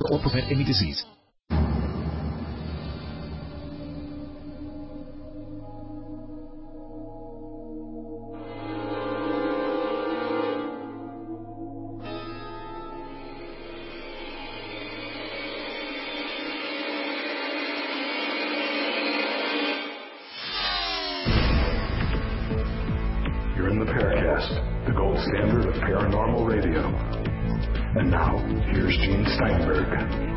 or prevent any disease. You're in the Paracast, the gold standard of paranormal radio. And now, here's Gene Steinberg.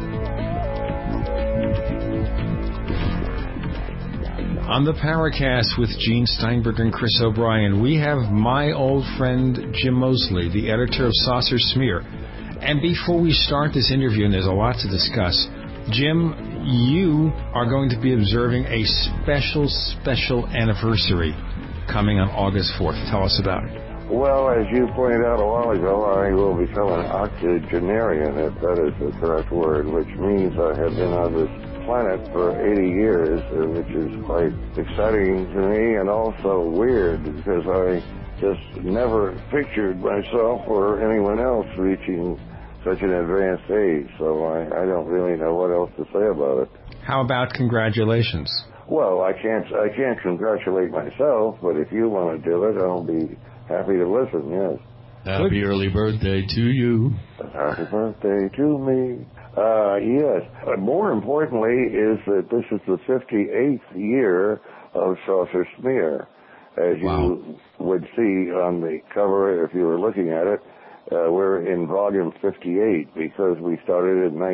On the Paracast with Gene Steinberg and Chris O'Brien, we have my old friend Jim Moseley, the editor of Saucer Smear. And before we start this interview, and there's a lot to discuss, Jim, you are going to be observing a special anniversary coming on August 4th. Tell us about it. Well, as you pointed out a while ago, I will become an octogenarian, if that is the correct word, which means I have been on this planet for 80 years, which is quite exciting to me and also weird because I just never pictured myself or anyone else reaching such an advanced age, so I don't really know what else to say about it. How about congratulations? Well, I can't congratulate myself, but if you want to do it, I'll be happy to listen, yes. Happy early birthday to you. Happy birthday to me. Yes. More importantly is that this is the 58th year of Saucer Smear. As you would see on the cover if you were looking at it, we're in volume 58 because we started in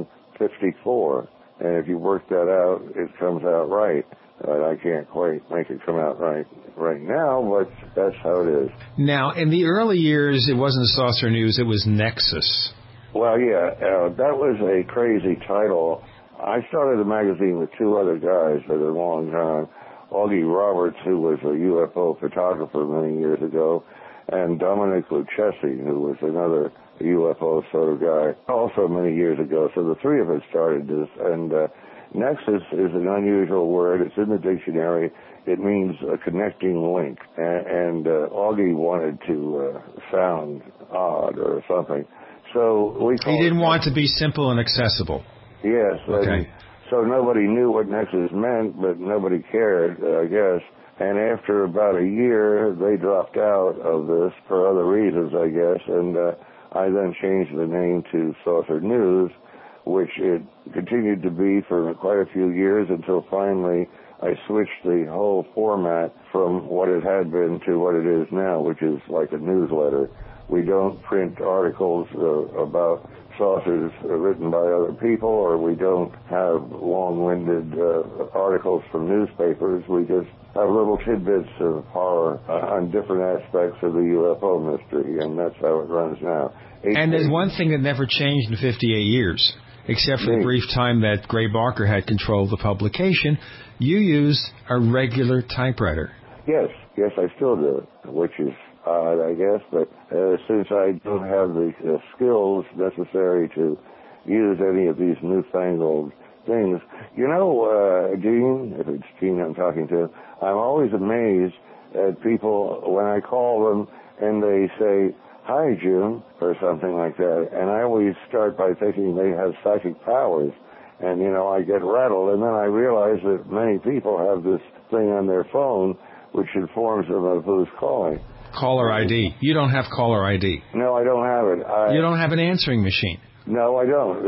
1954. And if you work that out, it comes out right. I can't quite make it come out right now, but that's how it is. Now, in the early years, it wasn't Saucer News, it was Nexus. Well, yeah, that was a crazy title. I started the magazine with two other guys for a long time. Augie Roberts, who was a UFO photographer many years ago, and Dominic Lucchesi, who was another UFO sort of guy, also many years ago. So the three of us started this, and Nexus is an unusual word. It's in the dictionary. It means a connecting link, and Augie wanted to sound odd or something. So he didn't want to be simple and accessible. Yes. Okay. So nobody knew what Nexus meant, but nobody cared, I guess. And after about a year, they dropped out of this for other reasons, I guess, and I then changed the name to Saucer News, which it continued to be for quite a few years until finally I switched the whole format from what it had been to what it is now, which is like a newsletter. We don't print articles about saucers written by other people, or we don't have long-winded articles from newspapers. We just have little tidbits of horror on different aspects of the UFO mystery, and that's how it runs now. And there's one thing that never changed in 58 years, except for the brief time that Gray Barker had control of the publication. You use a regular typewriter. Yes, I still do, which is odd, I guess, but since I don't have the skills necessary to use any of these newfangled things, you know, Gene, if it's Gene I'm talking to, I'm always amazed at people when I call them and they say, "Hi, Jim," or something like that, and I always start by thinking they have psychic powers, and, you know, I get rattled, and then I realize that many people have this thing on their phone which informs them of who's calling. Caller ID. You don't have caller ID. No, I don't have it. You don't have an answering machine. No, I don't.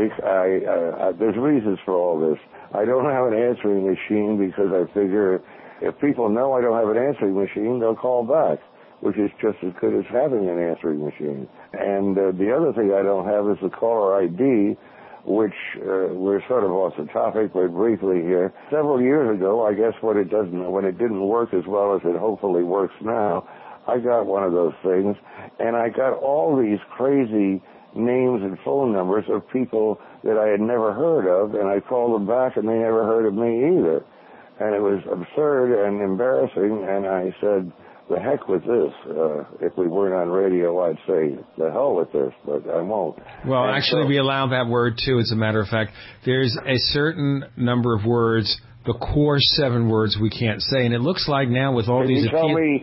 There's reasons for all this. I don't have an answering machine because I figure if people know I don't have an answering machine, they'll call back, which is just as good as having an answering machine. And the other thing I don't have is the caller ID, which we're sort of off the topic, but briefly here. Several years ago, I guess when it didn't work as well as it hopefully works now, I got one of those things, and I got all these crazy names and phone numbers of people that I had never heard of, and I called them back, and they never heard of me either. And it was absurd and embarrassing, and I said, the heck with this. If we weren't on radio, I'd say, the hell with this, but I won't. Well, and actually, we allow that word, too. As a matter of fact, there's a certain number of words the core 7 words we can't say. And it looks like now with all Can these... you tell me,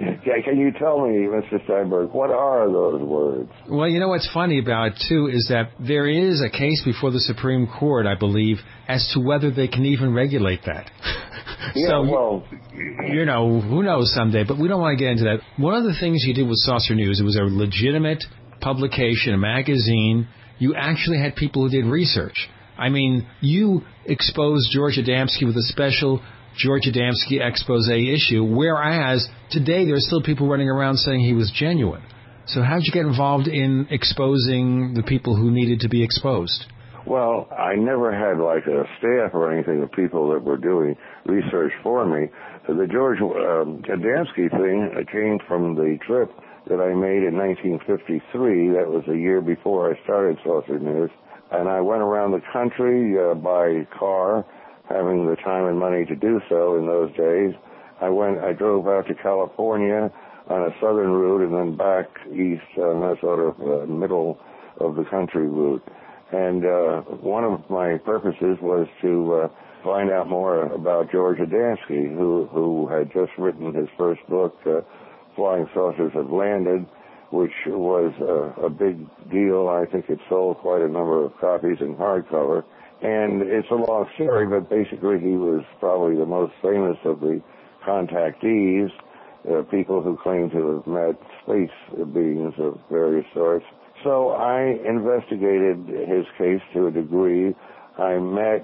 Mr. Steinberg, what are those words? Well, you know what's funny about it, too, is that there is a case before the Supreme Court, I believe, as to whether they can even regulate that. Yeah, so, well... You know, who knows someday, but we don't want to get into that. One of the things you did with Saucer News, it was a legitimate publication, a magazine. You actually had people who did research. I mean, you exposed George Adamski with a special George Adamski expose issue, whereas today there's still people running around saying he was genuine. So how did you get involved in exposing the people who needed to be exposed? Well, I never had like a staff or anything of people that were doing research for me. The George Adamski thing came from the trip that I made in 1953. That was a year before I started Saucer News. And I went around the country by car, having the time and money to do so in those days. I drove out to California on a southern route and then back east on a sort of middle of the country route. And one of my purposes was to find out more about George Adamski, who had just written his first book, Flying Saucers Have Landed, which was a big deal. I think it sold quite a number of copies in hardcover. And it's a long story, but basically he was probably the most famous of the contactees, people who claim to have met space beings of various sorts. So I investigated his case to a degree. I met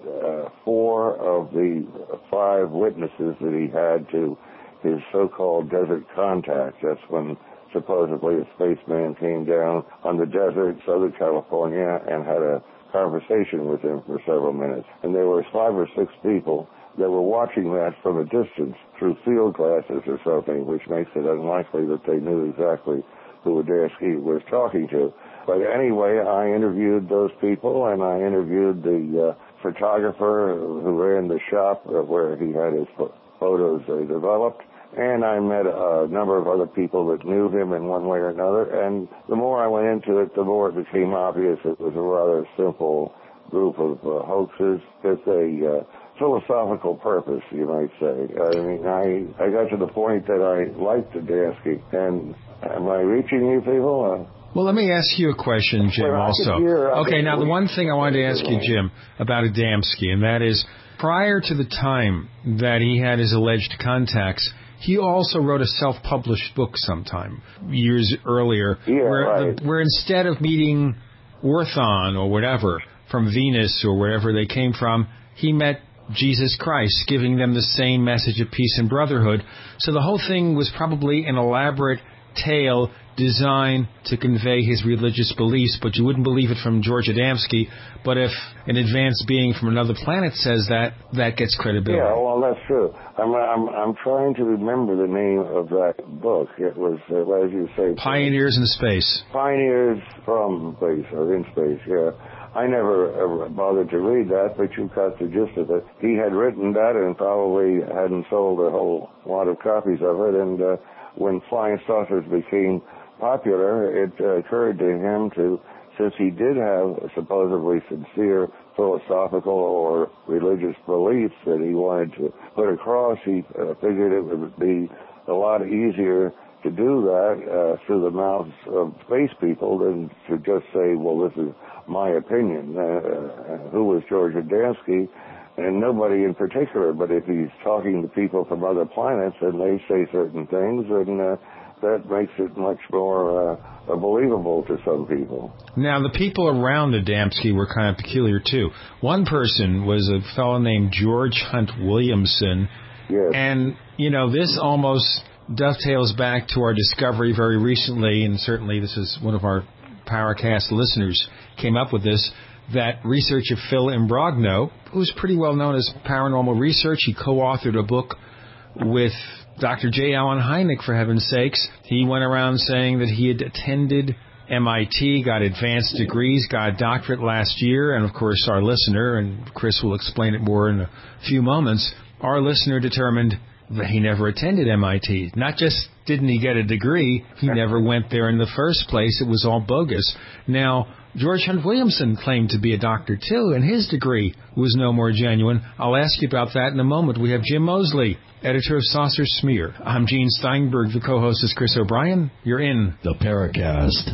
4 of the 5 witnesses that he had to his so-called desert contact. That's when supposedly a spaceman came down on the desert, Southern California, and had a conversation with him for several minutes. And there were 5 or 6 people that were watching that from a distance through field glasses or something, which makes it unlikely that they knew exactly who Adamski was talking to. But anyway, I interviewed those people, and I interviewed the photographer who ran the shop where he had his photos developed. And I met a number of other people that knew him in one way or another. And the more I went into it, the more it became obvious it was a rather simple group of hoaxes with a philosophical purpose, you might say. I mean, I got to the point that I liked Adamski. And am I reaching you people? Well, let me ask you a question, Jim, also. Okay, now the one thing I wanted to ask you, Jim, about Adamski, and that is, prior to the time that he had his alleged contacts, he also wrote a self-published book sometime, years earlier, where instead of meeting Orthon or whatever, from Venus or wherever they came from, he met Jesus Christ, giving them the same message of peace and brotherhood. So the whole thing was probably an elaborate tale designed to convey his religious beliefs, but you wouldn't believe it from George Adamski. But if an advanced being from another planet says that, that gets credibility. Yeah, well, that's true. I'm trying to remember the name of that book. It was, as you say, Pioneers in Space. Pioneers from Space, or in Space, yeah. I never ever bothered to read that, but you got the gist of it. He had written that and probably hadn't sold a whole lot of copies of it, and when Flying Saucers became popular, it occurred to him to, since he did have supposedly sincere philosophical or religious beliefs that he wanted to put across, he figured it would be a lot easier to do that through the mouths of space people than to just say, well, this is my opinion. Who was George Adamski? And nobody in particular, but if he's talking to people from other planets and they say certain things, then that makes it much more believable to some people. Now, the people around Adamski were kind of peculiar, too. One person was a fellow named George Hunt Williamson. Yes. And, you know, this almost dovetails back to our discovery very recently, and certainly this is one of our Paracast listeners came up with this, that research of Phil Imbrogno, who's pretty well known as paranormal research. He co-authored a book with Dr. J. Allen Hynek, for heaven's sakes. He went around saying that he had attended MIT, got advanced degrees, got a doctorate last year, and of course our listener, and Chris will explain it more in a few moments, our listener determined that he never attended MIT. Not just didn't he get a degree, he never went there in the first place. It was all bogus. Now, George Hunt Williamson claimed to be a doctor, too, and his degree was no more genuine. I'll ask you about that in a moment. We have Jim Moseley, editor of Saucer Smear. I'm Gene Steinberg. The co-host is Chris O'Brien. You're in the Paracast.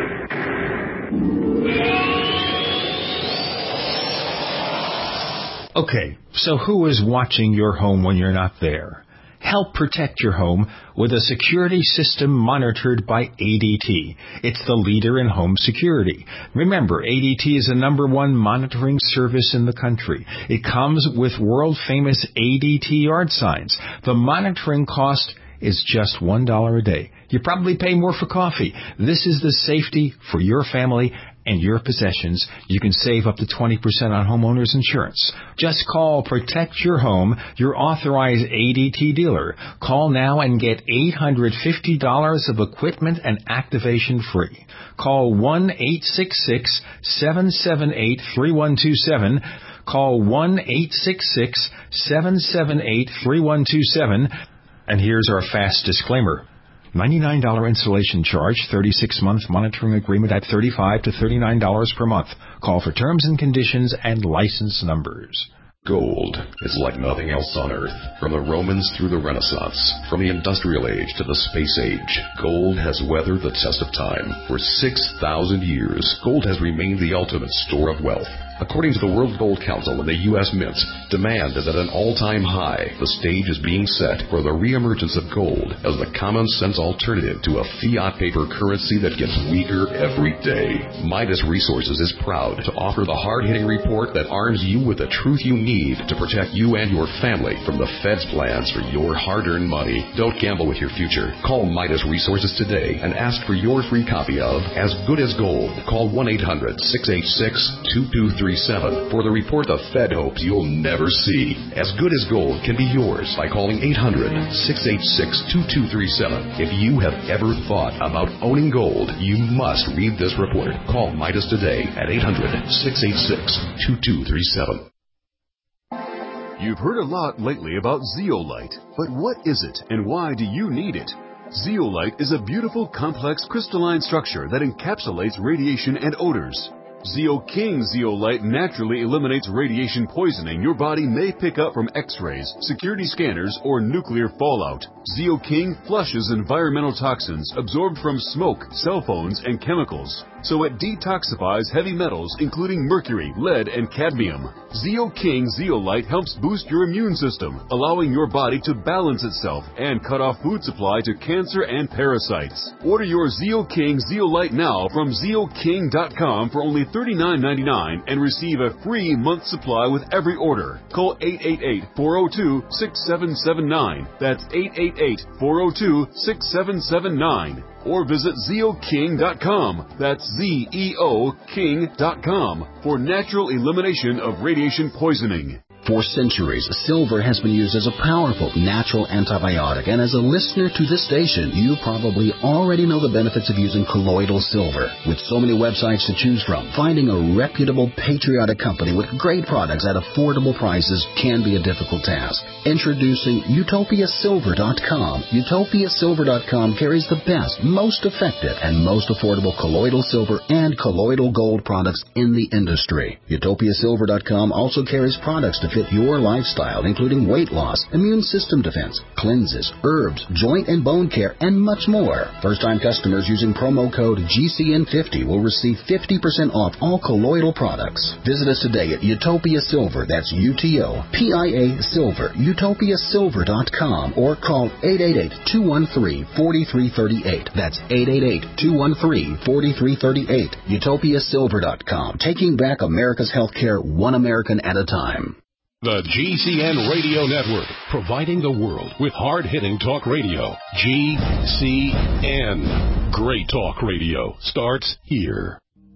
Okay, so who is watching your home when you're not there? Help protect your home with a security system monitored by ADT. It's the leader in home security. Remember, ADT is the #1 monitoring service in the country. It comes with world-famous ADT yard signs. The monitoring cost is just $1 a day. You probably pay more for coffee. This is the safety for your family and your possessions. You can save up to 20% on homeowners insurance. Just call Protect Your Home, your authorized ADT dealer. Call now and get $850 of equipment and activation free. Call 1-866-778-3127. Call 1-866-778-3127. And here's our fast disclaimer. $99 installation charge, 36-month monitoring agreement at $35 to $39 per month. Call for terms and conditions and license numbers. Gold is like nothing else on Earth. From the Romans through the Renaissance, from the Industrial Age to the Space Age, gold has weathered the test of time. For 6,000 years, gold has remained the ultimate store of wealth. According to the World Gold Council and the U.S. Mint, demand is at an all-time high. The stage is being set for the reemergence of gold as the common-sense alternative to a fiat paper currency that gets weaker every day. Midas Resources is proud to offer the hard-hitting report that arms you with the truth you need to protect you and your family from the Fed's plans for your hard-earned money. Don't gamble with your future. Call Midas Resources today and ask for your free copy of As Good as Gold. Call 1-800-686-2237 for the report the Fed hopes you'll never see. As Good as Gold can be yours by calling 800-686-2237. If you have ever thought about owning gold, you must read this report. Call Midas today at 800-686-2237. You've heard a lot lately about zeolite, but what is it and why do you need it? Zeolite is a beautiful, complex crystalline structure that encapsulates radiation and odors. ZeoKing zeolite naturally eliminates radiation poisoning your body may pick up from X-rays, security scanners, or nuclear fallout. ZeoKing flushes environmental toxins absorbed from smoke, cell phones, and chemicals, so it detoxifies heavy metals including mercury, lead, and cadmium. ZeoKing zeolite helps boost your immune system, allowing your body to balance itself and cut off food supply to cancer and parasites. Order your ZeoKing zeolite now from ZeoKing.com for only $39.99 and receive a free month supply with every order. Call 888-402-6779. That's 888-402-6779. Or visit ZeoKing.com. That's ZeoKing.com for natural elimination of radiation poisoning. For centuries, silver has been used as a powerful natural antibiotic, and as a listener to this station, you probably already know the benefits of using colloidal silver. With so many websites to choose from, finding a reputable, patriotic company with great products at affordable prices can be a difficult task. Introducing UtopiaSilver.com. UtopiaSilver.com carries the best, most effective, and most affordable colloidal silver and colloidal gold products in the industry. UtopiaSilver.com also carries products to fit your lifestyle, including weight loss, immune system defense, cleanses, herbs, joint and bone care, and much more. First-time customers using promo code GCN50 will receive 50% off all colloidal products. Visit us today at Utopia Silver, that's UTOPIA Silver, UtopiaSilver.com, or call 888-213-4338. That's 888-213-4338. UtopiaSilver.com, taking back America's healthcare one American at a time. The GCN Radio Network, providing the world with hard-hitting talk radio. GCN. Great talk radio starts here.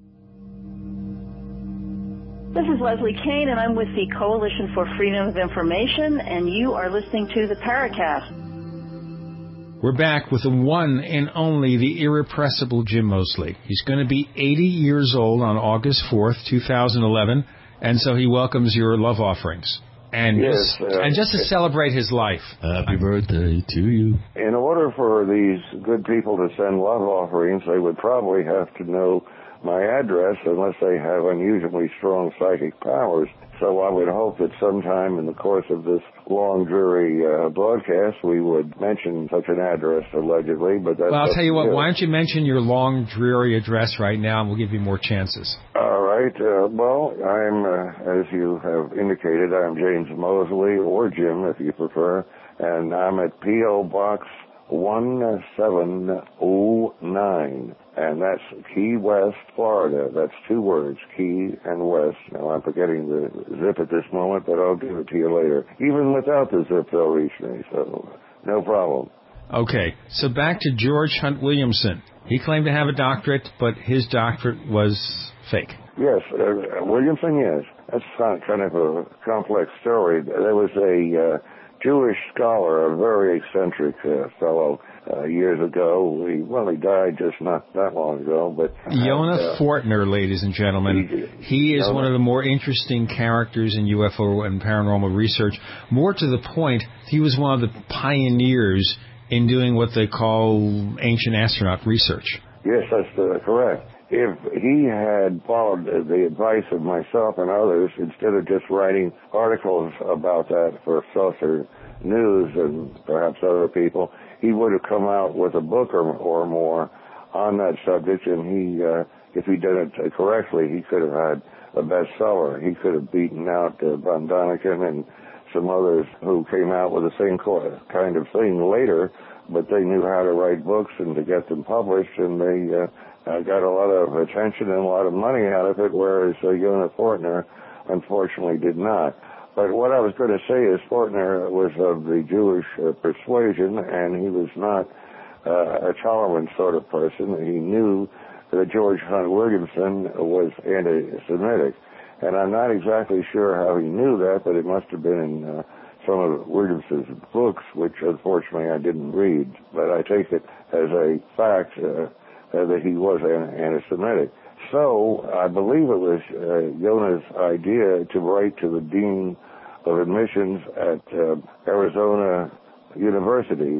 This is Leslie Kane, and I'm with the Coalition for Freedom of Information, and you are listening to the Paracast. We're back with the one and only, the irrepressible Jim Moseley. He's going to be 80 years old on August 4th, 2011. And so he welcomes your love offerings. And, yes, just to celebrate his life. Happy birthday to you. In order for these good people to send love offerings, they would probably have to know my address unless they have unusually strong psychic powers. So I would hope that sometime in the course of this long, dreary broadcast, we would mention such an address, allegedly. But that's, well, I'll tell you what, why don't you mention your long, dreary address right now, and we'll give you more chances. All right. Well, I'm, as you have indicated, I'm James Mosley, or Jim, if you prefer, and I'm at P.O. Box 1709, and that's Key West, Florida. That's two words, Key and West. Now, I'm forgetting the zip at this moment, but I'll give it to you later. Even without the zip, they'll reach me, so no problem. Okay, so back to George Hunt Williamson. He claimed to have a doctorate, but his doctorate was fake. Yes, Williamson, yes. That's kind of a complex story. There was a Jewish scholar, a very eccentric fellow, years ago. He died just not that long ago. But Yonah Fortner, ladies and gentlemen. He is one of the more interesting characters in UFO and paranormal research. More to the point, he was one of the pioneers in doing what they call ancient astronaut research. Yes, that's correct. If he had followed the advice of myself and others, instead of just writing articles about that for Saucer News and perhaps other people, he would have come out with a book or more on that subject, and he, if he did it correctly, he could have had a bestseller. He could have beaten out Von Daniken and some others who came out with the same kind of thing later, but they knew how to write books and to get them published, and they got a lot of attention and a lot of money out of it, whereas Yonah Fortner unfortunately did not. But what I was going to say is Fortner was of the Jewish persuasion, and he was not a tolerant sort of person. He knew that George Hunt Williamson was anti-Semitic. And I'm not exactly sure how he knew that, but it must have been in some of Williamson's books, which unfortunately I didn't read. But I take it as a fact that he was anti-Semitic. So I believe it was Yonah's idea to write to the Dean of Admissions at Arizona University,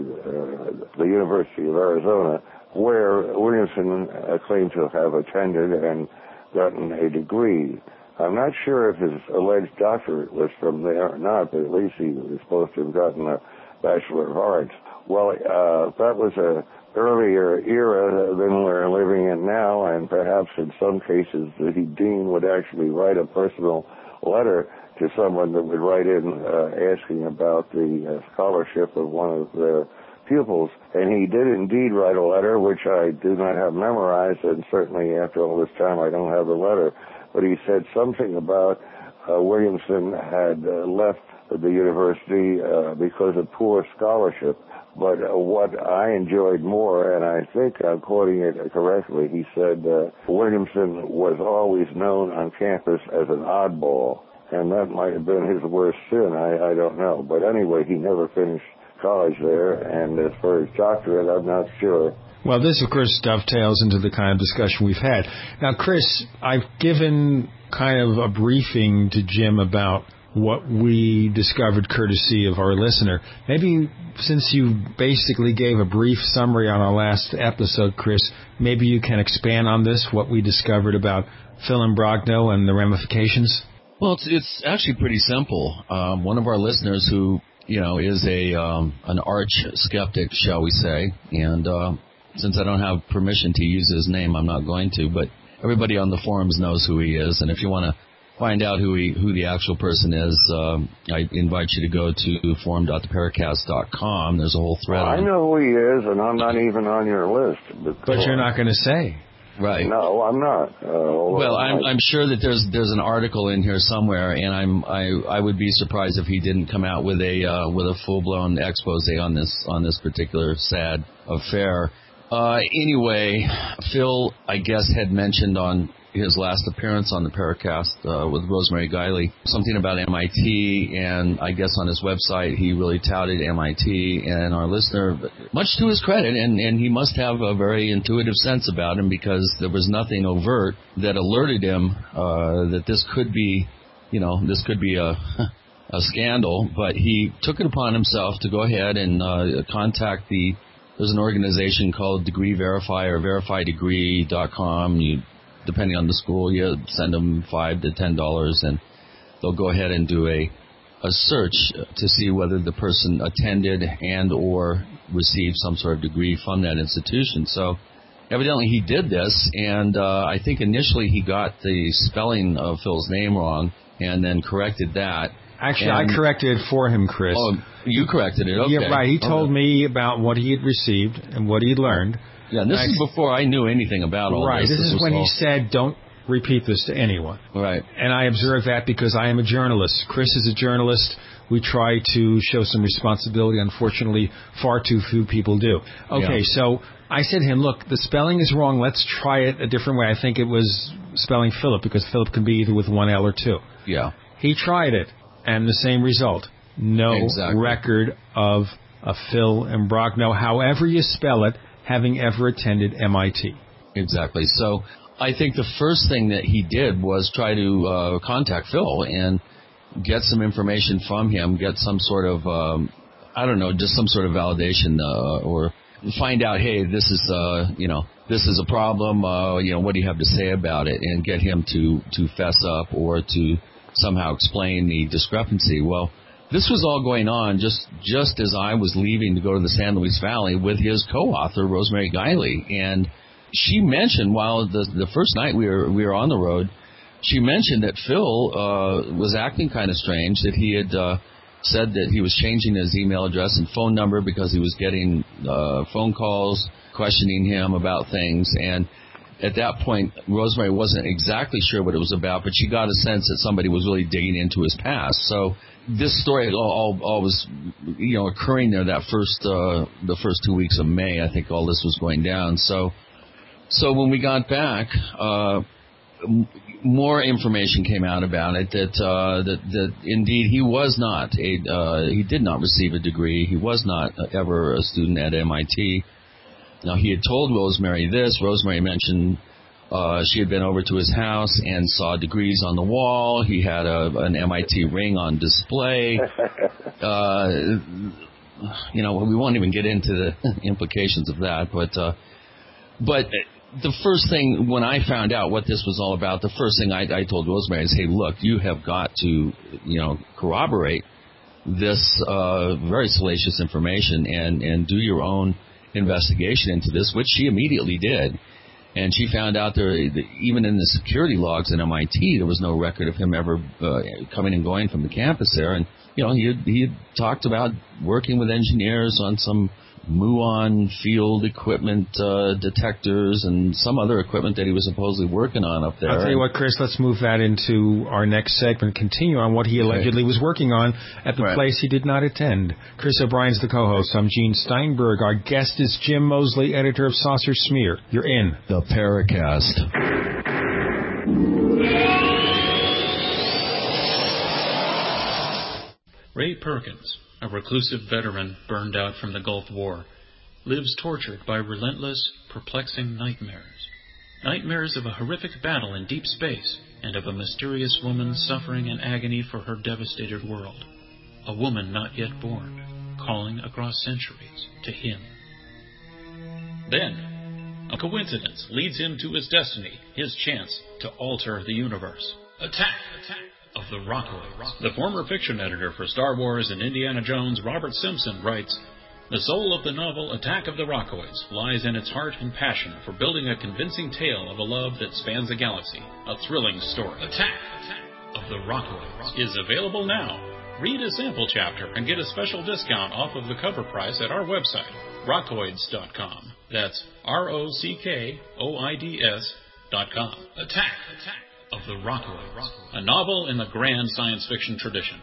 the University of Arizona, where Williamson claimed to have attended and gotten a degree. I'm not sure if his alleged doctorate was from there or not, but at least he was supposed to have gotten a Bachelor of Arts. Well, that was a earlier era than we're living in now, and perhaps in some cases the dean would actually write a personal letter to someone that would write in asking about the scholarship of one of their pupils. And he did indeed write a letter, which I do not have memorized, and certainly after all this time I don't have the letter. But he said something about Williamson had left the university because of poor scholarship. But what I enjoyed more, and I think I'm quoting it correctly, he said Williamson was always known on campus as an oddball, and that might have been his worst sin, I don't know. But anyway, he never finished college there, and as for his doctorate, I'm not sure. Well, this, of course, dovetails into the kind of discussion we've had. Now, Chris, I've given kind of a briefing to Jim about what we discovered courtesy of our listener. Maybe since you basically gave a brief summary on our last episode, Chris, maybe you can expand on this, what we discovered about Phil Imbrogno and the ramifications? Well, it's actually pretty simple. One of our listeners who, is an arch skeptic, shall we say, and since I don't have permission to use his name, I'm not going to, but everybody on the forums knows who he is, and if you want to find out who the actual person is, I invite you to go to forum.theparacast.com. There's a whole thread. I know who he is, and I'm not even on your list. But you're not going to say. Right. No, I'm not. Well, I'm sure that there's an article in here somewhere, and I would be surprised if he didn't come out with a full-blown expose on this particular sad affair. Anyway, Phil, I guess, had mentioned on his last appearance on the Paracast with Rosemary Guiley something about MIT, and I guess on his website he really touted MIT, and our listener, much to his credit, and he must have a very intuitive sense about him, because there was nothing overt that alerted him that this could be a scandal, but he took it upon himself to go ahead and contact there's an organization called Degree Verify or VerifyDegree.com. You depending on the school, you send them $5 to $10, and they'll go ahead and do a search to see whether the person attended and or received some sort of degree from that institution. So evidently he did this, and I think initially he got the spelling of Phil's name wrong and then corrected that. Actually, I corrected it for him, Chris. Oh, you corrected it, okay. Yeah, right. He told me about what he had received and what he had learned. Yeah, and this is before I knew anything about all this. Right, this is when he said, don't repeat this to anyone. Right. And I observe that because I am a journalist. Chris is a journalist. We try to show some responsibility. Unfortunately, far too few people do. Okay, so I said to him, look, the spelling is wrong. Let's try it a different way. I think it was spelling Philip, because Philip can be either with one L or two. Yeah. He tried it, and the same result. No record of a Phil Imbrogno, however you spell it, having ever attended MIT. Exactly. So I think the first thing that he did was try to contact Phil and get some information from him, get some sort of, just some sort of validation, or find out, hey, this is, this is a problem, what do you have to say about it, and get him to fess up or to somehow explain the discrepancy. Well, this was all going on just as I was leaving to go to the San Luis Valley with his co-author, Rosemary Guiley, and she mentioned, while the first night we were on the road, she mentioned that Phil was acting kind of strange, that he had said that he was changing his email address and phone number because he was getting phone calls questioning him about things. And at that point, Rosemary wasn't exactly sure what it was about, but she got a sense that somebody was really digging into his past. So this story all was, occurring there that the first 2 weeks of May. I think all this was going down. So when we got back, more information came out about it, that indeed he was not he did not receive a degree. He was not ever a student at MIT. Now, he had told Rosemary this. Rosemary mentioned she had been over to his house and saw degrees on the wall. He had an MIT ring on display. We won't even get into the implications of that, but the first thing, when I found out what this was all about, the first thing I told Rosemary is, hey, look, you have got to, corroborate this very salacious information and do your own investigation into this, which she immediately did. And she found out even in the security logs at MIT, there was no record of him ever coming and going from the campus there. And, he had talked about working with engineers on some muon field equipment detectors and some other equipment that he was supposedly working on up there. I'll tell you what, Chris, let's move that into our next segment, continue on what he allegedly was working on at the place he did not attend. Chris O'Brien's the co-host. I'm Gene Steinberg. Our guest is Jim Moseley, editor of Saucer Smear. You're in the Paracast. Ray Perkins, a reclusive veteran burned out from the Gulf War, lives tortured by relentless, perplexing nightmares. Nightmares of a horrific battle in deep space and of a mysterious woman suffering in agony for her devastated world. A woman not yet born, calling across centuries to him. Then, a coincidence leads him to his destiny, his chance to alter the universe. Attack of the Rockoids. The former fiction editor for Star Wars and Indiana Jones, Robert Simpson, writes, the soul of the novel Attack of the Rockoids lies in its heart and passion for building a convincing tale of a love that spans a galaxy, a thrilling story. Attack of the Rockoids is available now. Read a sample chapter and get a special discount off of the cover price at our website, rockoids.com. That's ROCKOIDS.com. Attack of the Rockoids, a novel in the grand science fiction tradition.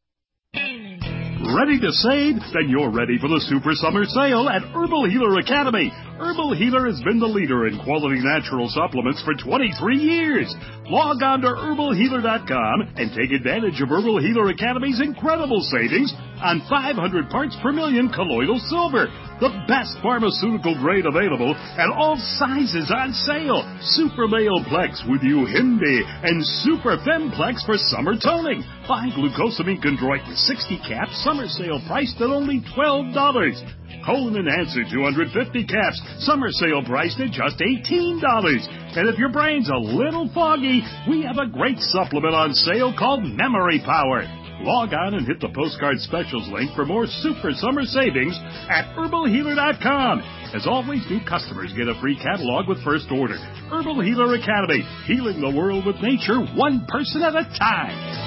Ready to save? Then you're ready for the Super Summer Sale at Herbal Healer Academy. Herbal Healer has been the leader in quality natural supplements for 23 years. Log on to herbalhealer.com and take advantage of Herbal Healer Academy's incredible savings on 500 parts per million colloidal silver, the best pharmaceutical grade available, and all sizes on sale. Super Male Plex with Uhindi and Super Femplex for summer toning. Buy glucosamine chondroitin 60 caps, summer sale priced at only $12. Colon Enhancer 250 caps. Summer sale priced at just $18. And if your brain's a little foggy, we have a great supplement on sale called Memory Power. Log on and hit the postcard specials link for more super summer savings at herbalhealer.com. As always, new customers get a free catalog with first order. Herbal Healer Academy, healing the world with nature, one person at a time.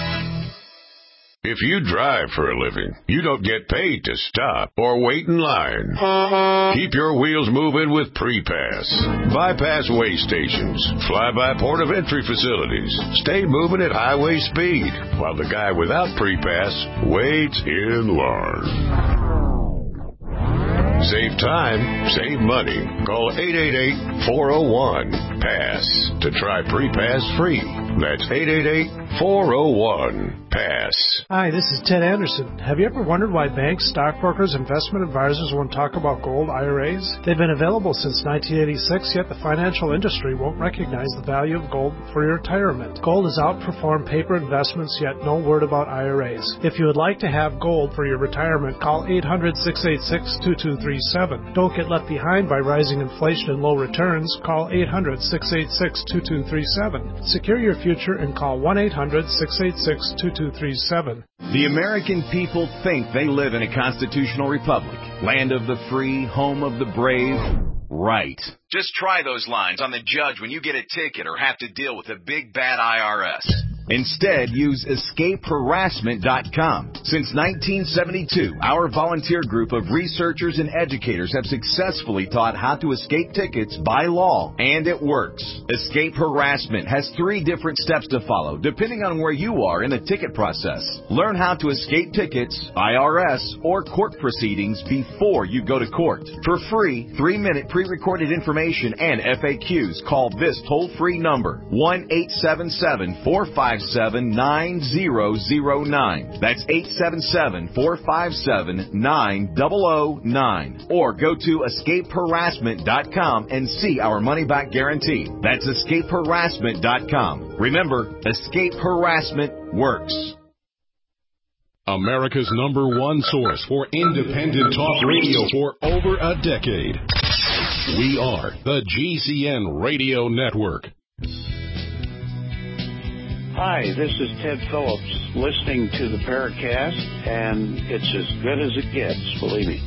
If you drive for a living, you don't get paid to stop or wait in line. Keep your wheels moving with Pre-Pass. Bypass way stations, fly-by port of entry facilities. Stay moving at highway speed while the guy without Pre-Pass waits in line. Save time, save money. Call 888-401-PASS to try Pre-Pass free. That's 888-401-PASS. Hi, this is Ted Anderson. Have you ever wondered why banks, stockbrokers, investment advisors won't talk about gold IRAs? They've been available since 1986, yet the financial industry won't recognize the value of gold for your retirement. Gold has outperformed paper investments, yet no word about IRAs. If you would like to have gold for your retirement, call 800-686-2237. Don't get left behind by rising inflation and low returns. Call 800-686-2237. Secure your future and call 1-800-686-2237. The American people think they live in a constitutional republic, land of the free, home of the brave. Right. Just try those lines on the judge when you get a ticket or have to deal with a big bad IRS. Instead, use EscapeHarassment.com. Since 1972, our volunteer group of researchers and educators have successfully taught how to escape tickets by law, and it works. Escape Harassment has 3 different steps to follow, depending on where you are in the ticket process. Learn how to escape tickets, IRS, or court proceedings before you go to court. For free, 3-minute pre-recorded information and FAQs, call this toll-free number, 1-877-457-9009. That's 877-457-9009. Or go to EscapeHarassment.com and see our money-back guarantee. That's EscapeHarassment.com. Remember, Escape Harassment works. America's #1 source for independent talk radio for over a decade. We are the GCN Radio Network. Hi, this is Ted Phillips, listening to the Paracast, and it's as good as it gets, believe me.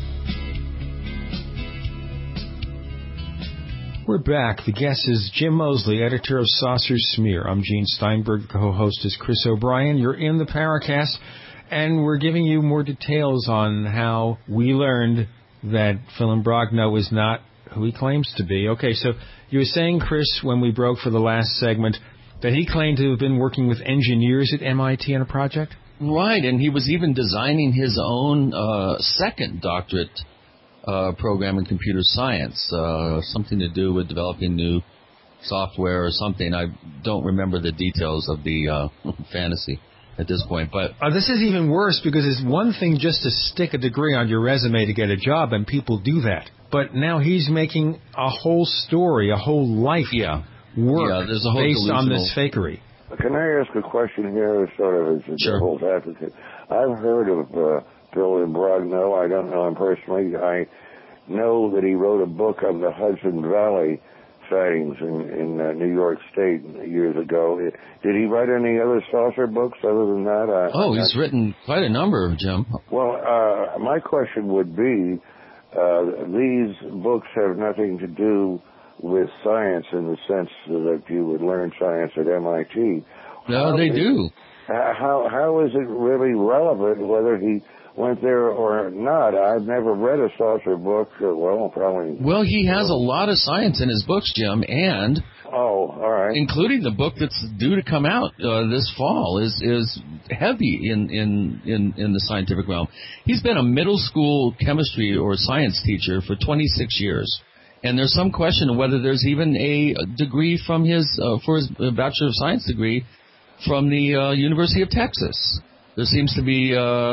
We're back. The guest is Jim Moseley, editor of Saucer Smear. I'm Gene Steinberg. The co-host is Chris O'Brien. You're in the Paracast, and we're giving you more details on how we learned that Phil Imbrogno is not who he claims to be. Okay, so you were saying, Chris, when we broke for the last segment, that he claimed to have been working with engineers at MIT on a project? Right, and he was even designing his own second doctorate program in computer science, something to do with developing new software or something. I don't remember the details of the fantasy at this point. But this is even worse, because it's one thing just to stick a degree on your resume to get a job, and people do that. But now he's making a whole story, a whole life work there's a whole based on this fakery. Can I ask a question here, sort of as a devil's advocate? I've heard of Phil Imbrogno. I don't know him personally. I know that he wrote a book on the Hudson Valley sightings in New York State years ago. Did he write any other saucer books other than that? He's written quite a number, Jim. Well, my question would be, these books have nothing to do with science in the sense that you would learn science at MIT. No, they do. How is it really relevant whether he went there or not? I've never read a saucer book. Probably. Well, he has a lot of science in his books, Jim, and all right, including the book that's due to come out this fall is heavy in the scientific realm. He's been a middle school chemistry or science teacher for 26 years. And there's some question of whether there's even a degree from his for his Bachelor of Science degree from the University of Texas. There seems to be,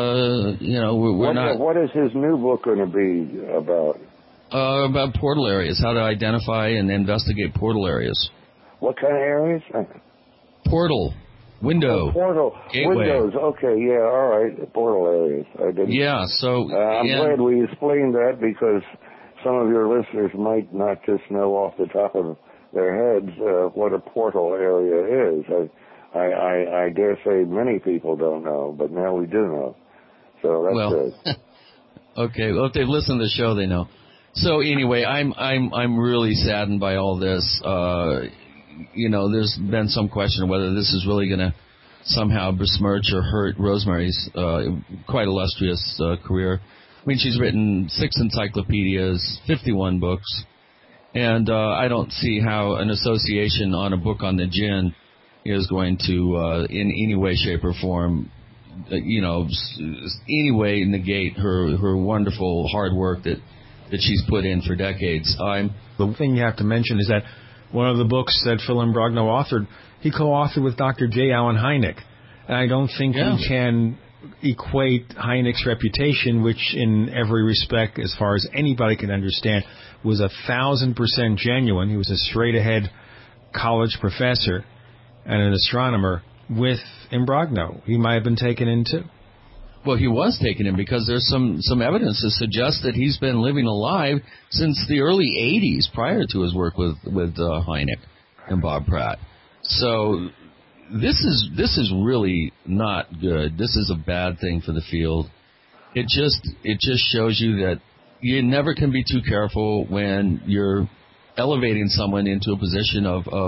we're not. What is his new book going to be about? About portal areas, how to identify and investigate portal areas. What kind of areas? Portal Window. Portal. Gateway. Windows. Okay, yeah, all right. Portal areas. I didn't. Yeah, so... I'm glad we explained that because some of your listeners might not just know off the top of their heads what a portal area is. I dare say many people don't know, but now we do know. So that's good. Okay, well, if they've listened to the show, they know. So anyway, I'm really saddened by all this. There's been some question of whether this is really going to somehow besmirch or hurt Rosemary's quite illustrious career. I mean, she's written 6 encyclopedias, 51 books, and I don't see how an association on a book on the gin is going to, in any way, shape, or form, any way negate her wonderful hard work that she's put in for decades. The thing you have to mention is that one of the books that Phil Imbrogno authored, he co-authored with Dr. J. Allen Hynek. And I don't think we can equate Hynek's reputation, which in every respect, as far as anybody can understand, was 1,000% genuine. He was a straight-ahead college professor and an astronomer with Imbrogno. He might have been taken in, too. Well, he was taken in because there's some evidence to suggest that he's been living alive since the early 80s, prior to his work with Hynek and Bob Pratt. So this is really not good. This is a bad thing for the field. It just shows you that you never can be too careful when you're elevating someone into a position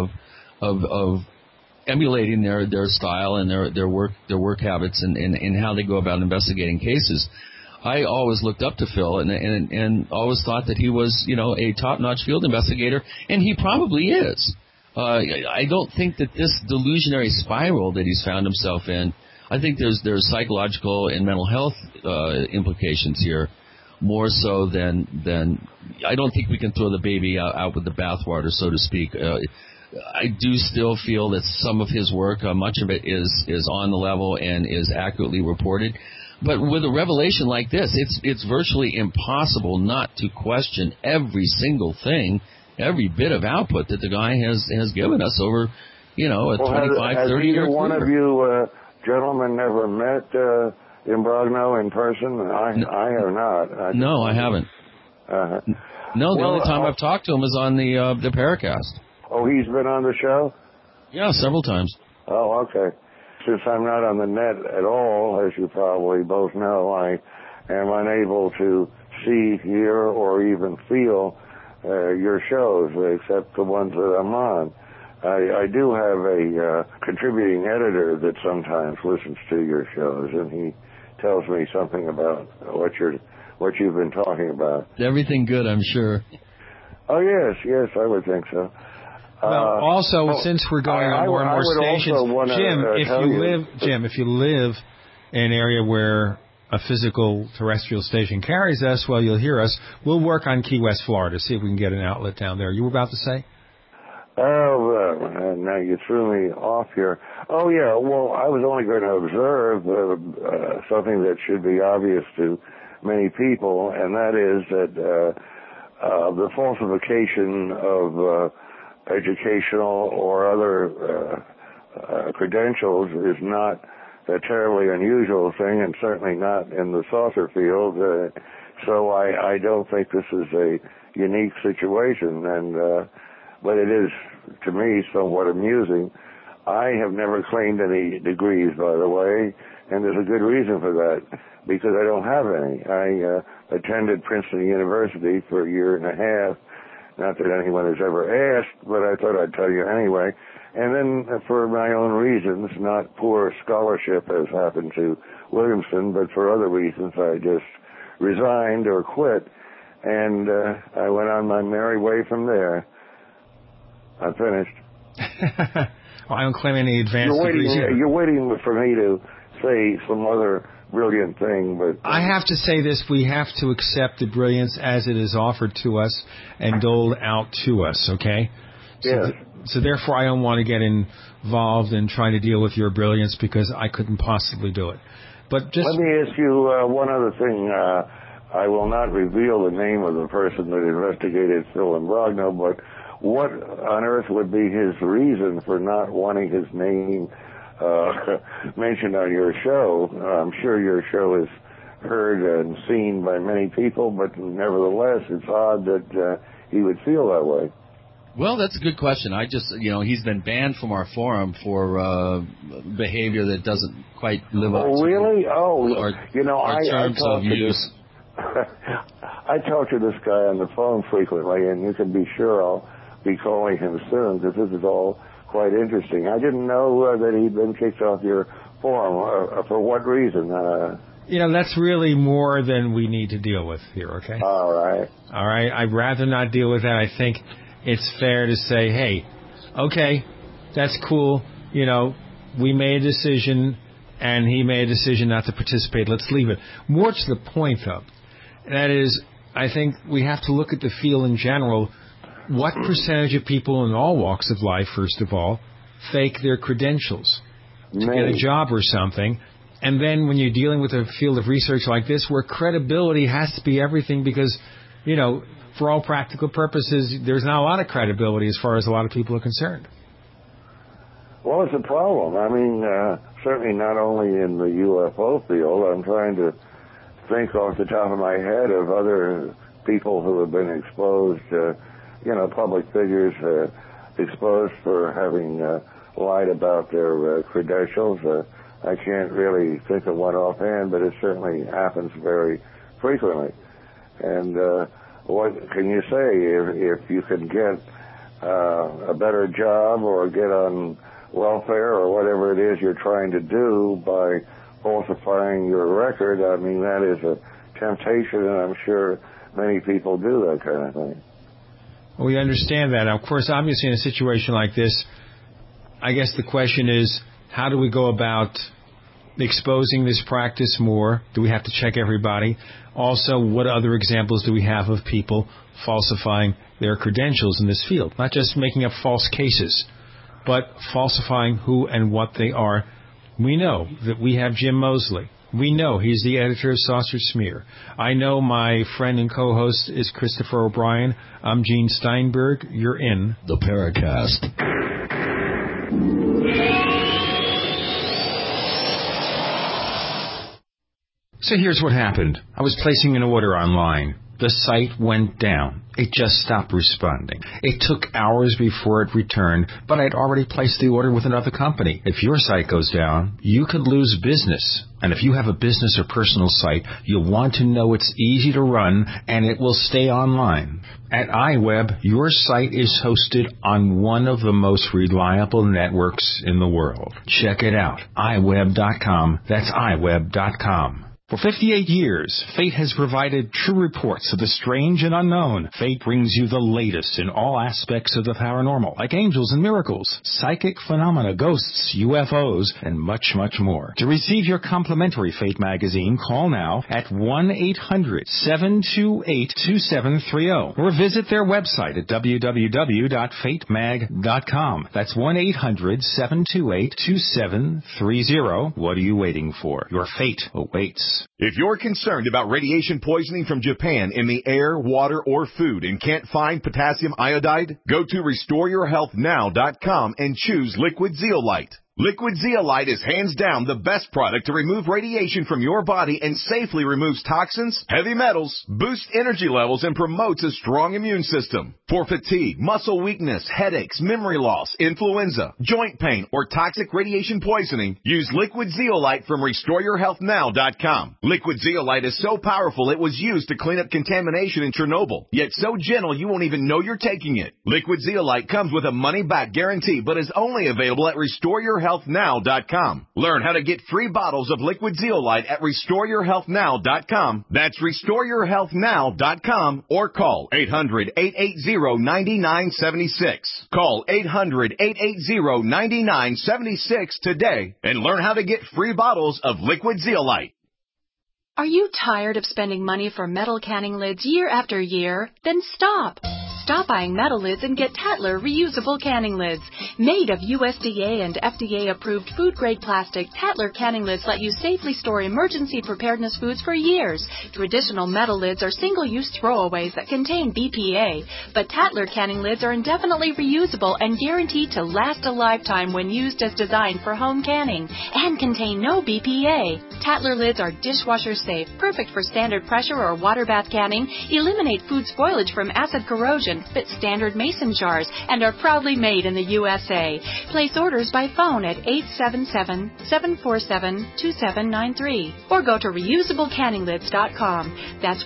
of emulating their style and their work habits and how they go about investigating cases. I always looked up to Phil and always thought that he was, a top-notch field investigator, and he probably is. I don't think that this delusionary spiral that he's found himself in, I think there's psychological and mental health implications here, more so than I don't think we can throw the baby out with the bathwater, so to speak. I do still feel that some of his work, much of it is on the level and is accurately reported. But with a revelation like this, it's virtually impossible not to question every single thing, every bit of output that the guy has given us over, a 25, 30 year career. Has either one of you gentlemen never met Imbrogno in person? I have not. No, I haven't. No, the only time I've talked to him is on the Paracast. Oh, he's been on the show? Yeah, several times. Oh, okay. Since I'm not on the net at all, as you probably both know, I am unable to see, hear, or even feel your shows, except the ones that I'm on. I do have a contributing editor that sometimes listens to your shows, and he tells me something about what you've been talking about. Everything good, I'm sure. Oh, yes, I would think so. Since we're going on more and more stations, Jim, if you live in an area where a physical terrestrial station carries us, well, you'll hear us. We'll work on Key West, Florida, see if we can get an outlet down there. You were about to say? Oh, now you threw me off here. Oh, yeah, well, I was only going to observe something that should be obvious to many people, and that is that the falsification of educational or other credentials is not a terribly unusual thing, and certainly not in the saucer field. So I don't think this is a unique situation, but it is, to me, somewhat amusing. I have never claimed any degrees, by the way, and there's a good reason for that, because I don't have any. I attended Princeton University for a year and a half. Not that anyone has ever asked, but I thought I'd tell you anyway. And then for my own reasons, not poor scholarship as happened to Williamson, but for other reasons, I just resigned or quit, and I went on my merry way from there. I'm finished. Well, I don't claim any advanced degrees here. You're waiting for me to say some other brilliant thing, but I have to say this: we have to accept the brilliance as it is offered to us and doled out to us. Okay? So therefore, I don't want to get involved in trying to deal with your brilliance because I couldn't possibly do it. But just let me ask you one other thing. I will not reveal the name of the person that investigated Phil Imbrogno, but what on earth would be his reason for not wanting his name mentioned on your show. I'm sure your show is heard and seen by many people, but nevertheless, it's odd that he would feel that way. Well, that's a good question. He's been banned from our forum for behavior that doesn't quite live up to really? our terms of use. I talk to this guy on the phone frequently, and you can be sure I'll be calling him soon, because this is all quite interesting. I didn't know that he'd been kicked off your forum. For what reason? That's really more than we need to deal with here, okay? All right. I'd rather not deal with that. I think it's fair to say, hey, okay, that's cool. We made a decision, and he made a decision not to participate. Let's leave it. More to the point, though, that is, I think we have to look at the field in general. What percentage of people in all walks of life, first of all, fake their credentials to get a job or something? And then when you're dealing with a field of research like this, where credibility has to be everything, because, for all practical purposes, there's not a lot of credibility as far as a lot of people are concerned. Well, it's a problem. I mean, certainly not only in the UFO field. I'm trying to think off the top of my head of other people who have been exposed, public figures exposed for having lied about their credentials. I can't really think of one offhand, but it certainly happens very frequently. And what can you say if you can get a better job or get on welfare or whatever it is you're trying to do by falsifying your record? I mean, that is a temptation, and I'm sure many people do that kind of thing. Well, we understand that. Of course, obviously, in a situation like this, I guess the question is, how do we go about exposing this practice more? Do we have to check everybody? Also, what other examples do we have of people falsifying their credentials in this field? Not just making up false cases, but falsifying who and what they are. We know that we have Jim Moseley. We know he's the editor of Saucer Smear. I know my friend and co-host is Christopher O'Brien. I'm Gene Steinberg. You're in the Paracast. So here's what happened. I was placing an order online. The site went down. It just stopped responding. It took hours before it returned, but I'd already placed the order with another company. If your site goes down, you could lose business. And if you have a business or personal site, you'll want to know it's easy to run and it will stay online. At iWeb, your site is hosted on one of the most reliable networks in the world. Check it out. iWeb.com. That's iWeb.com. For 58 years, Fate has provided true reports of the strange and unknown. Fate brings you the latest in all aspects of the paranormal, like angels and miracles, psychic phenomena, ghosts, UFOs, and much, much more. To receive your complimentary Fate magazine, call now at 1-800-728-2730 or visit their website at www.fatemag.com. That's 1-800-728-2730. What are you waiting for? Your fate awaits. If you're concerned about radiation poisoning from Japan in the air, water, or food and can't find potassium iodide, go to RestoreYourHealthNow.com and choose Liquid Zeolite. Liquid Zeolite is hands down the best product to remove radiation from your body and safely removes toxins, heavy metals, boosts energy levels, and promotes a strong immune system. For fatigue, muscle weakness, headaches, memory loss, influenza, joint pain, or toxic radiation poisoning, use Liquid Zeolite from RestoreYourHealthNow.com. Liquid Zeolite is so powerful it was used to clean up contamination in Chernobyl, yet so gentle you won't even know you're taking it. Liquid Zeolite comes with a money-back guarantee, but is only available at RestoreYourHealthNow.com. Learn how to get free bottles of Liquid Zeolite at RestoreYourHealthNow.com. That's RestoreYourHealthNow.com or call 800-880-9976. Call 800-880-9976 today and learn how to get free bottles of Liquid Zeolite. Are you tired of spending money for metal canning lids year after year? Then stop. Stop buying metal lids and get Tatler reusable canning lids. Made of USDA and FDA-approved food-grade plastic, Tatler canning lids let you safely store emergency preparedness foods for years. Traditional metal lids are single-use throwaways that contain BPA, but Tatler canning lids are indefinitely reusable and guaranteed to last a lifetime when used as designed for home canning and contain no BPA. Tatler lids are dishwasher safe, perfect for standard pressure or water bath canning, eliminate food spoilage from acid corrosion, fit standard mason jars, and are proudly made in the USA. Place orders by phone at 877-747-2793 or go to reusablecanninglids.com. That's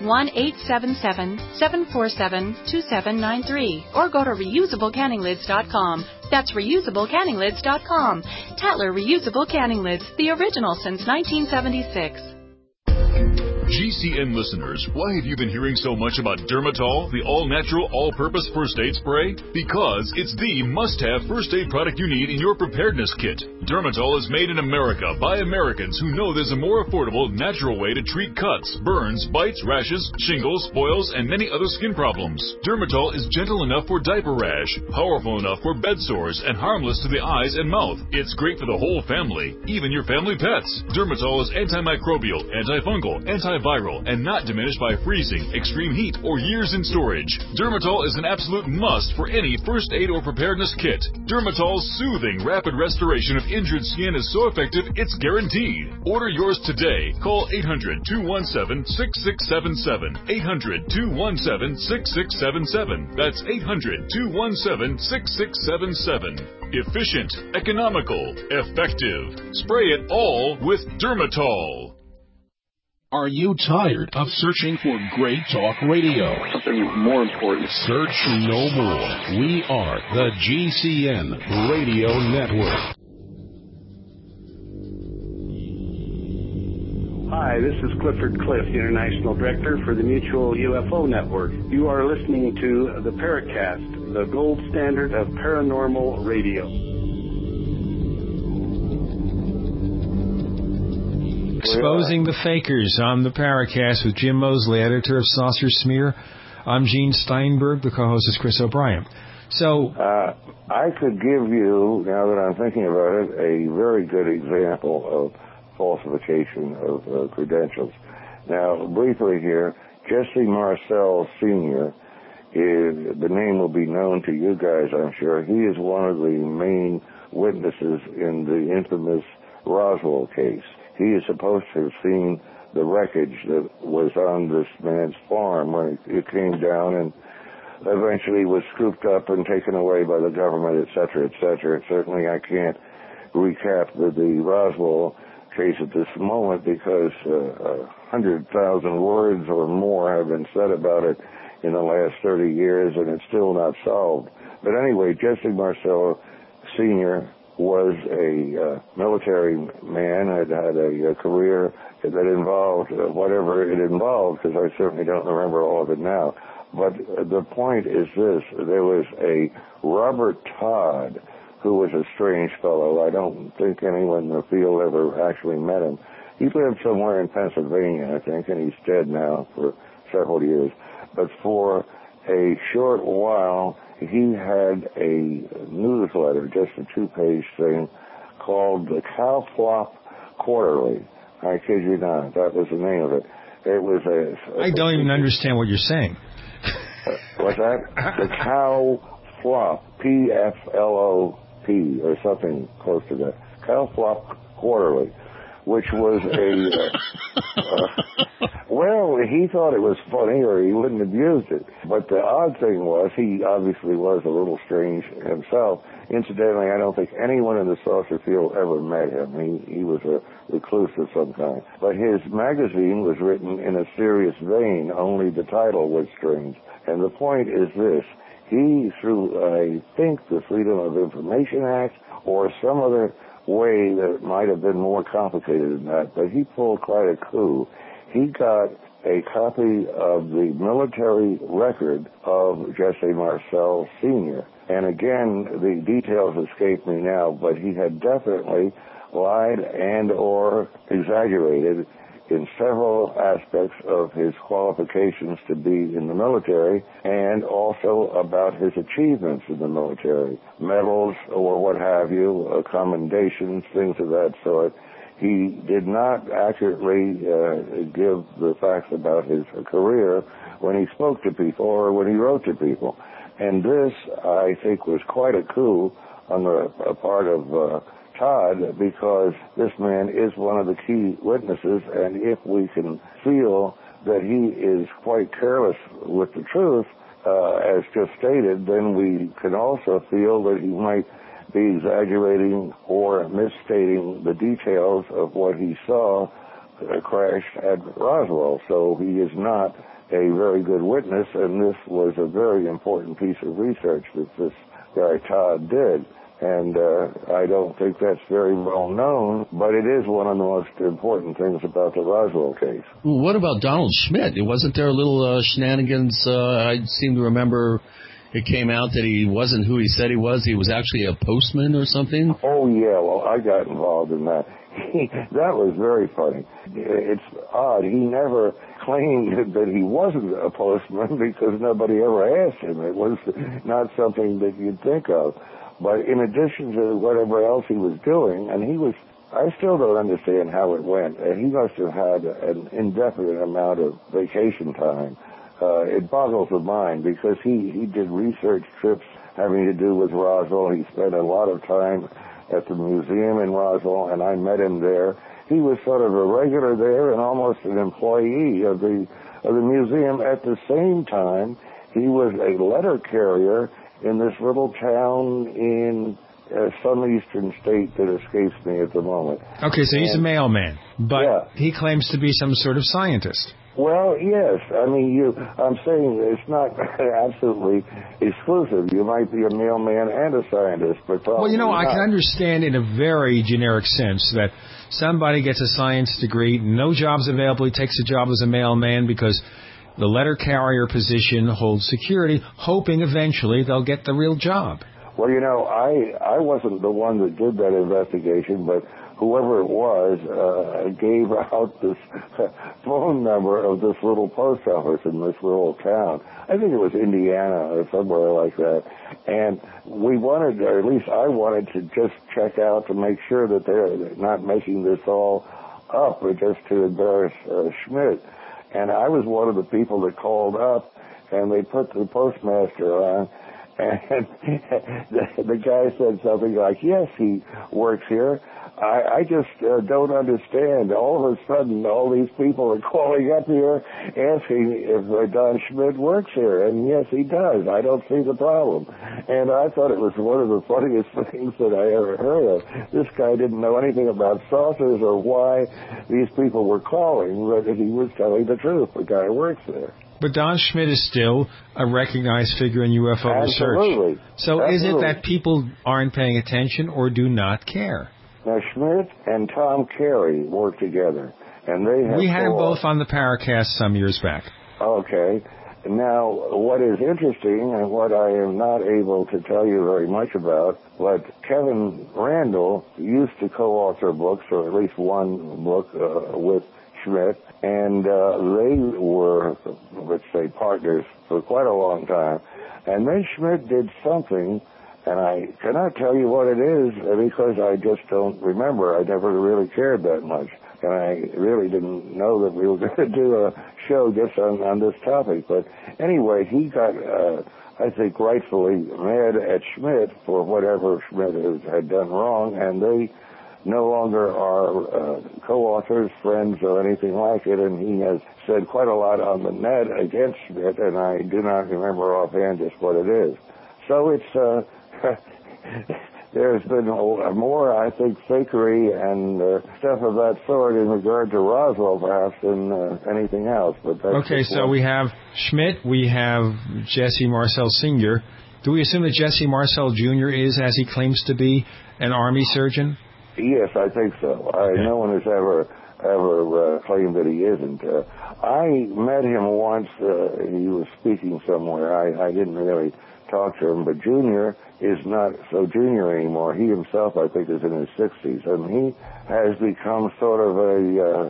1-877-747-2793 or go to reusablecanninglids.com. That's reusablecanninglids.com. Tatler Reusable Canning Lids, the original since 1976. GCN listeners, why have you been hearing so much about Dermatol, the all-natural, all-purpose first aid spray? Because it's the must-have first aid product you need in your preparedness kit. Dermatol is made in America by Americans who know there's a more affordable, natural way to treat cuts, burns, bites, rashes, shingles, boils, and many other skin problems. Dermatol is gentle enough for diaper rash, powerful enough for bed sores, and harmless to the eyes and mouth. It's great for the whole family, even your family pets. Dermatol is antimicrobial, antifungal, antiviral, and not diminished by freezing, extreme heat, or years in storage. Dermatol is an absolute must for any first aid or preparedness kit. Dermatol's soothing, rapid restoration of injured skin is so effective, it's guaranteed. Order yours today. Call 800-217-6677. 800-217-6677. That's 800-217-6677. Efficient, economical, effective. Spray it all with Dermatol. Are you tired of searching for great talk radio? Something more important. Search no more. We are the GCN Radio Network. Hi, this is Clifford Cliff, the International Director for the Mutual UFO Network. You are listening to the Paracast, the gold standard of paranormal radio. Exposing the Fakers on the Paracast with Jim Mosley, editor of Saucer Smear. I'm Gene Steinberg. The co-host is Chris O'Brien. So I could give you, now that I'm thinking about it, a very good example of falsification of credentials. Now, briefly here, Jesse Marcel Sr., the name will be known to you guys, I'm sure. He is one of the main witnesses in the infamous Roswell case. He is supposed to have seen the wreckage that was on this man's farm when it came down and eventually was scooped up and taken away by the government, et cetera, et cetera. Certainly I can't recap the Roswell case at this moment because 100,000 words or more have been said about it in the last 30 years, and it's still not solved. But anyway, Jesse Marcel Sr. was a military man, had a career that involved whatever it involved, because I certainly don't remember all of it now. But the point is this: there was a Robert Todd, who was a strange fellow. I don't think anyone in the field ever actually met him. He lived somewhere in Pennsylvania, I think, and he's dead now for several years. But for a short while, he had a newsletter, just a 2-page thing, called the Cow Flop Quarterly. I kid you not. That was the name of it. It was I don't even understand what you're saying. What's that? The Cow Flop, P-F-L-O-P, or something close to that. Cow Flop Quarterly, which was well, he thought it was funny or he wouldn't have used it. But the odd thing was, he obviously was a little strange himself. Incidentally, I don't think anyone in the saucer field ever met him. He was a recluse of some kind. But his magazine was written in a serious vein, only the title was strange. And the point is this: he, through, I think, the Freedom of Information Act or some other way that might have been more complicated than that, but he pulled quite a coup. He got a copy of the military record of Jesse Marcel Sr. And again, the details escape me now, but he had definitely lied and or exaggerated in several aspects of his qualifications to be in the military and also about his achievements in the military, medals or what have you, commendations, things of that sort. He did not accurately give the facts about his career when he spoke to people or when he wrote to people. And this, I think, was quite a coup on the part of Todd, because this man is one of the key witnesses, and if we can feel that he is quite careless with the truth, as just stated, then we can also feel that he might be exaggerating or misstating the details of what he saw crash at Roswell. So he is not a very good witness, and this was a very important piece of research that this guy Todd did. And I don't think that's very well known, but it is one of the most important things about the Roswell case. Well, what about Donald Schmitt? Wasn't there a little shenanigans? I seem to remember it came out that he wasn't who he said he was. He was actually a postman or something. Oh, yeah. Well, I got involved in that. That was very funny. It's odd. He never claimed that he wasn't a postman because nobody ever asked him. It was not something that you'd think of. But in addition to whatever else he was doing, and I still don't understand how it went. He must have had an indefinite amount of vacation time. It boggles the mind because he did research trips having to do with Roswell. He spent a lot of time at the museum in Roswell, and I met him there. He was sort of a regular there and almost an employee of the museum. At the same time, he was a letter carrier in this little town in some eastern state that escapes me at the moment. Okay, so he's a mailman, but yeah. He claims to be some sort of scientist. Well, yes. I mean, I'm saying it's not absolutely exclusive. You might be a mailman and a scientist, but probably Well, I not. can understand in a very generic sense that somebody gets a science degree, no job's available, he takes a job as a mailman because the letter carrier position holds security, hoping eventually they'll get the real job. Well, I wasn't the one that did that investigation, but whoever it was gave out this phone number of this little post office in this little town. I think it was Indiana or somewhere like that. And we wanted, or at least I wanted to just check out to make sure that they're not making this all up or just to embarrass Schmitt. And I was one of the people that called up, and they put the postmaster on, and the guy said something like, yes, he works here. I just don't understand. All of a sudden, all these people are calling up here asking if Don Schmitt works here, and yes, he does. I don't see the problem. And I thought it was one of the funniest things that I ever heard of. This guy didn't know anything about saucers or why these people were calling, but he was telling the truth. The guy works there. But Don Schmitt is still a recognized figure in UFO Absolutely. research. So Absolutely. Is it that people aren't paying attention or do not care? Now, Schmitt and Tom Carey work together, and they have... We had them both on the Paracast some years back. Okay. Now, what is interesting, and what I am not able to tell you very much about, but Kevin Randall used to co-author books, or at least one book with Schmitt, and they were, let's say, partners for quite a long time. And then Schmitt did something, and I cannot tell you what it is because I just don't remember. I never really cared that much. And I really didn't know that we were going to do a show just on this topic. But anyway, he got, I think, rightfully mad at Schmitt for whatever Schmitt had done wrong, and they no longer are co-authors, friends, or anything like it, and he has said quite a lot on the net against Schmitt, and I do not remember offhand just what it is. So it's... There's been more, I think, fakery and stuff of that sort in regard to Roswell, perhaps, than anything else. But that's okay, so we have Schmitt, we have Jesse Marcel Sr. Do we assume that Jesse Marcel Jr. is, as he claims to be, an Army surgeon? Yes, I think so. No one has ever claimed that he isn't. I met him once. He was speaking somewhere. I didn't really talk to him, but Junior is not so junior anymore. He himself, I think, is in his 60s, and he has become sort of a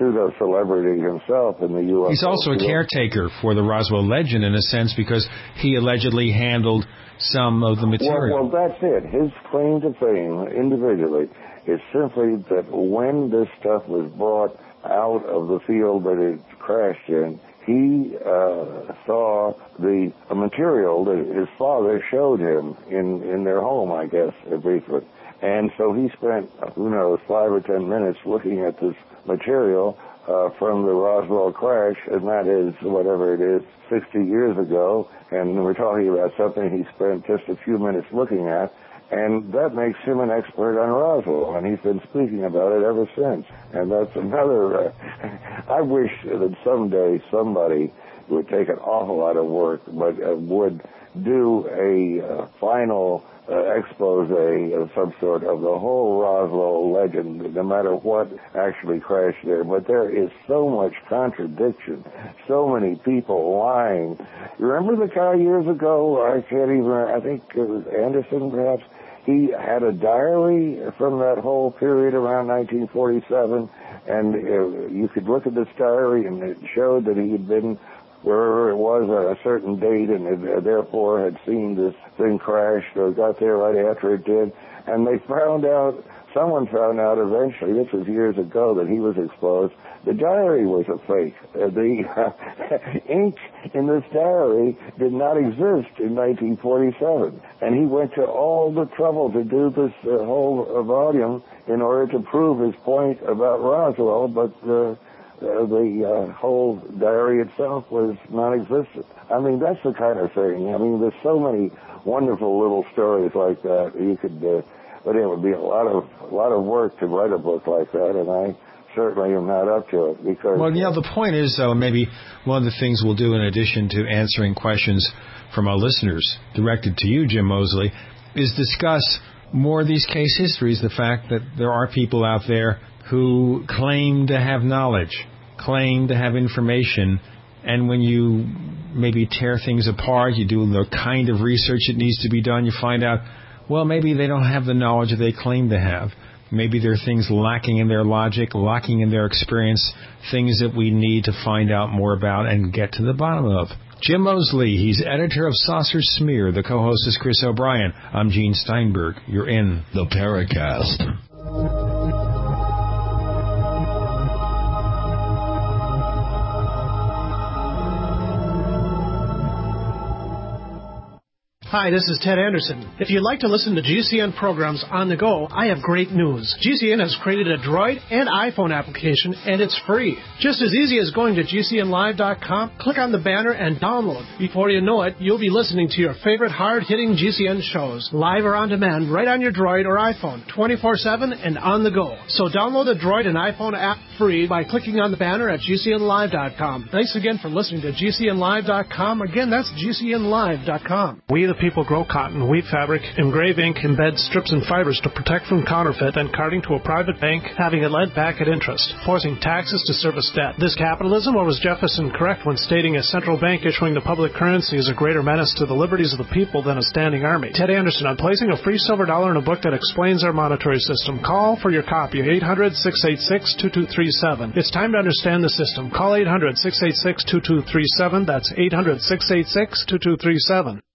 pseudo-celebrity himself in the UFO. He's also a caretaker for the Roswell legend in a sense because he allegedly handled some of the material. Well, that's it. His claim to fame individually is simply that when this stuff was brought out of the field that it crashed in, he saw the material that his father showed him in their home, I guess, briefly. And so he spent, 5 or 10 minutes looking at this material from the Roswell crash, and that is, whatever it is, 60 years ago. And we're talking about something he spent just a few minutes looking at. And that makes him an expert on Roswell, and he's been speaking about it ever since. And that's another... I wish that someday somebody would take an awful lot of work, but would do a final expose of some sort of the whole Roswell legend, no matter what actually crashed there. But there is so much contradiction, so many people lying. You remember the guy years ago, I think it was Anderson perhaps, he had a diary from that whole period around 1947, and you could look at this diary, and it showed that he had been wherever it was at a certain date, and therefore had seen this thing crash, or got there right after it did. And someone found out eventually, this was years ago, that he was exposed. The diary was a fake. The ink in this diary did not exist in 1947. And he went to all the trouble to do this whole volume in order to prove his point about Roswell, but the whole diary itself was non-existent. I mean, that's the kind of thing. I mean, there's so many wonderful little stories like that. You could, but it would be a lot of work to write a book like that, and I certainly am not up to it because. Well, the point is, though, maybe one of the things we'll do in addition to answering questions from our listeners directed to you, Jim Moseley, is discuss more of these case histories. The fact that there are people out there who claim to have knowledge, claim to have information, and when you maybe tear things apart, you do the kind of research that needs to be done, you find out, well, maybe they don't have the knowledge that they claim to have. Maybe there are things lacking in their logic, lacking in their experience, things that we need to find out more about and get to the bottom of. Jim Moseley, he's editor of Saucer Smear. The co-host is Chris O'Brien. I'm Gene Steinberg. You're in the Paracast. Hi, this is Ted Anderson. If you'd like to listen to GCN programs on the go, I have great news. GCN has created a Droid and iPhone application, and it's free. Just as easy as going to GCNlive.com, click on the banner, and download. Before you know it, you'll be listening to your favorite hard-hitting GCN shows, live or on demand, right on your Droid or iPhone, 24/7 and on the go. So download the Droid and iPhone app free by clicking on the banner at GCNlive.com. Thanks again for listening to GCNlive.com. Again, that's GCNlive.com. We the people grow cotton, weave fabric, engrave ink, embed strips and fibers to protect from counterfeit, and carting to a private bank, having it lent back at interest, forcing taxes to service debt. This capitalism, or was Jefferson correct when stating a central bank issuing the public currency is a greater menace to the liberties of the people than a standing army? Ted Anderson, I'm placing a free silver dollar in a book that explains our monetary system. Call for your copy, 800-686-2237. It's time to understand the system. Call 800-686-2237. That's 800-686-2237.